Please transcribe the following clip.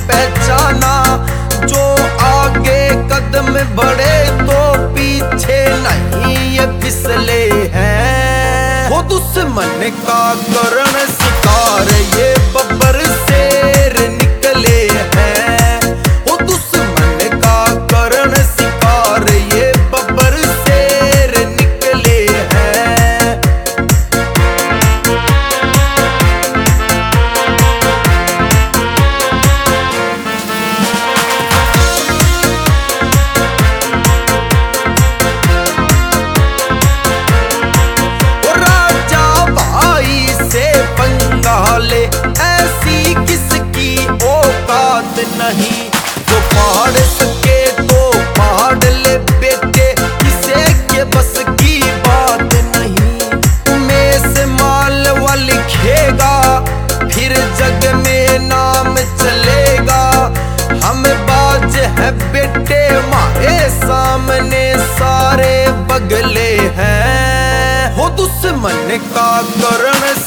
पहचाना। जो आगे कदम बढ़े तो पीछे नहीं ये फिसले हैं। वो दुश्मन का करण शिकार ये बब्बर शेर निकले हैं। वो दुश्मन का करण शिकार ये बब्बर शेर निकले हैं। ऐसी किसकी औकात नहीं जो पहाड़ सके तो पहाड़ ले बेटे, किसे के बस की बात नहीं। में से माल वा लिखेगा फिर जग में नाम चलेगा। हम बाज है बेटे मारे सामने सारे बगले हैं। हो दुश्मन का करण